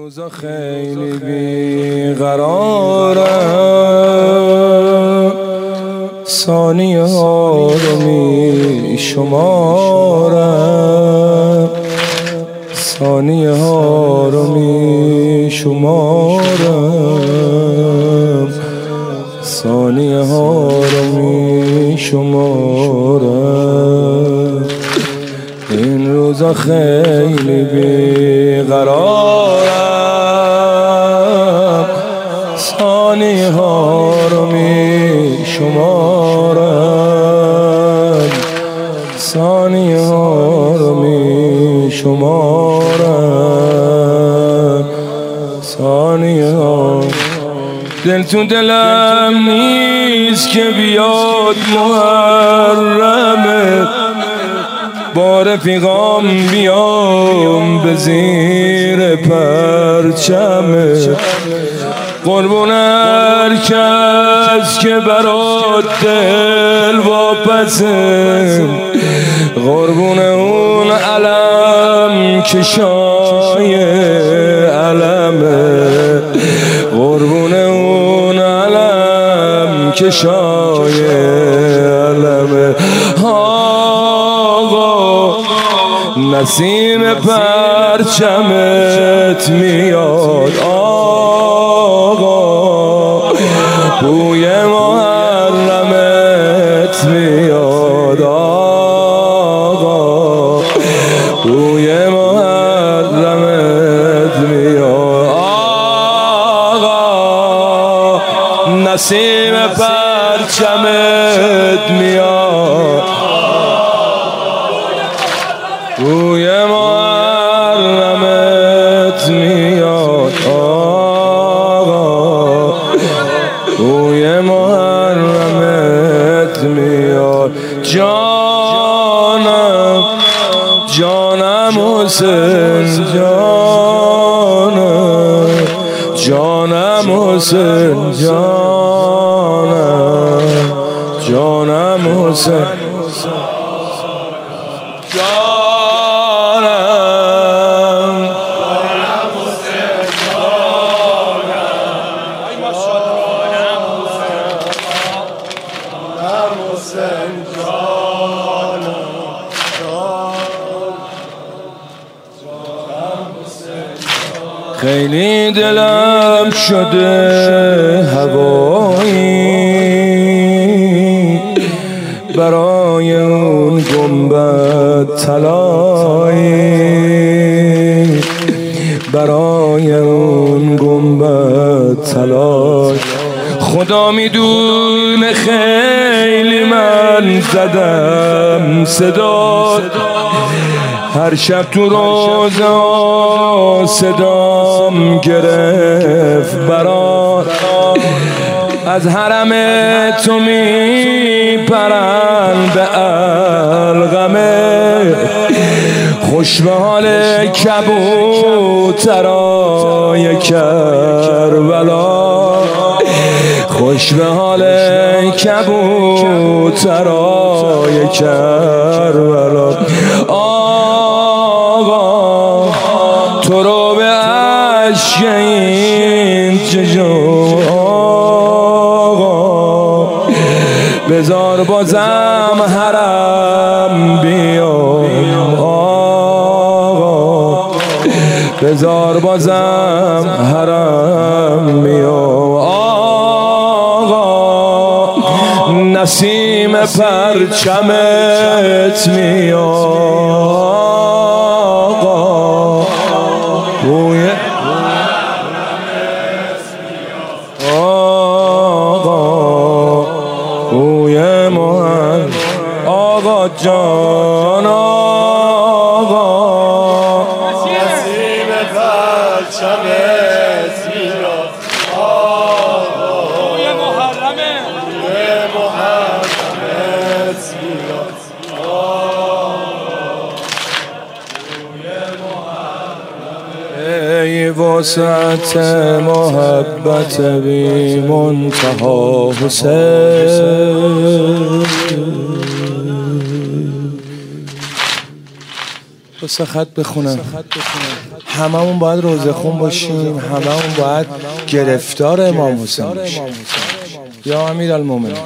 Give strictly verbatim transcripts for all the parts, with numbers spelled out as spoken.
روزا خیلی بیقرارم، ثانیه ها رو می شمارم، ثانیه ها رو می شمارم، ثانیه ها رو می شمارم. این روزا خیلی بیقرارم، ثانیه ها رو می شمارم، ثانیه ها رو می شمارم، ثانیه ها. دل تو دلم نیست که بیاد محرمه، با رفیقام بیام به زیر پرچمه، قربون هر کس که برات دل واپسه، قربون اون علم که شای علمه، قربون اون علم که شای علمه. نسیم پرچمت میاد آقا، بوی محرمت میاد آقا، بوی محرمت میاد آقا، نسیم پرچمت میاد، بوی محرمت میاد آقا، بوی محرمت میاد. جانم جانم حسین جانم، جانم حسین جانم، جانم حسین خیلی دلم شده هوایی، برای اون گنبد طلایی، برای اون گنبد طلایی. خدا میدونه خیلی من زدم صدا، هر شب تو روزا صدام گرفت برات، از حرم تو میپرن به الغمه، خوش به حال کبوترای کربلا، خوش به حال کبوترای کربلا. آقا تو رو به عشق این چشم آقا، بذار بازم حرم بیام آقا، بذار بازم حرم بیام آقا، نسیم پرچمت میاد آقا، بوی آقا، بوی محرم آقا جان آقا، نسیم پرچمت میاد آقا، بوی محرمه، بوی محرمت میاد آقا، بوی محرمه. ای وسعت محبت بی منتها حسین، دو سه خط بخونم. هممون باید روزه خون باشیم، هممون باید گرفتار امام حسین باشیم. یا امیرالمومنین،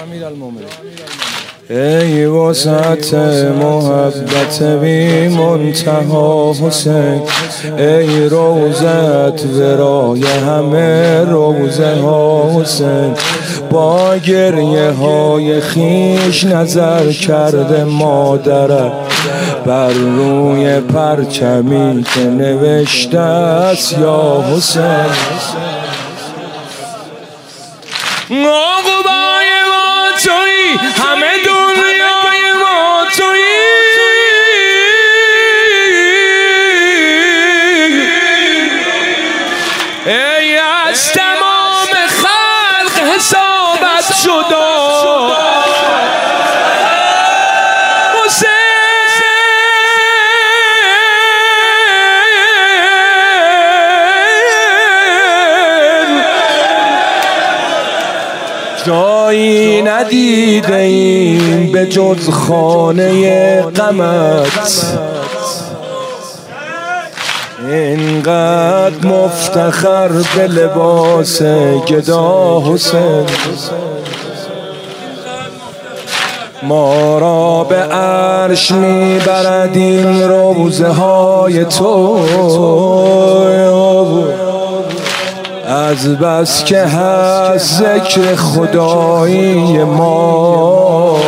ای وسعت محبت بی منتها حسین، ای روزت ورای همه روزه ها حسین. با گریه های خیش نظر کرده مادرت بر روی پرچمی که نوشته است یا حسین. عقبای ما تویی، همه دنیای ما تویی، ای از تمام خلق حسابت شده جایی ندیده ایم به جز خانه غمت، اینقدر مفتخر به لباس گدا حسین. ما را به عرش میبرد این روزه های تو، از بس که هست ذکر خدایی ما.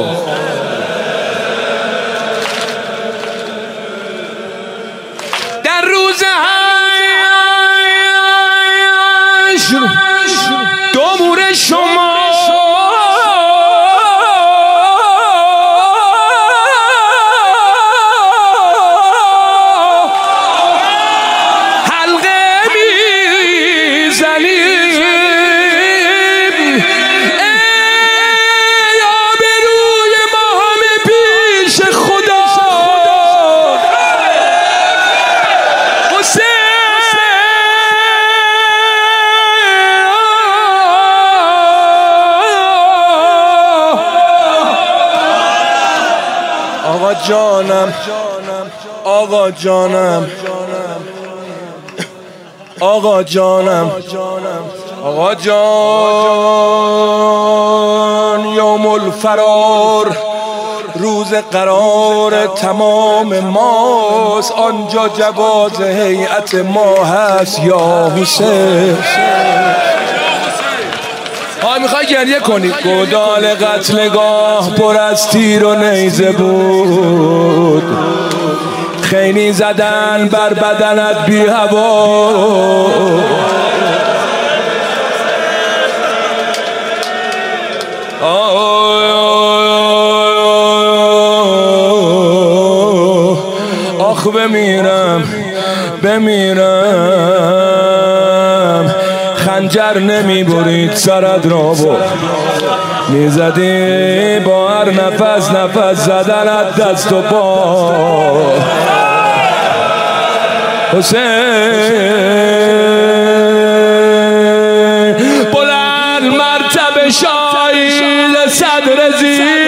در روز حشر دور شما آقا جانم، آقا جانم، آقا جانم، آقا جان. یوم الفرار، روز قرار تمام ماست، آنجا جواز هیئت ما هست یا حسین. ها میخوای گریه کنی؟ گودال قتلگاه پر از تیر و نیزه بود، خیلی زدن بر بدنت بی هوا. آخ بمیرم بمیرم، خنجر نمی برید سرت را با میزدی با هر نفس نفس زدنت دست و پا حسین. بلند مرتبه شاهید صدر زیر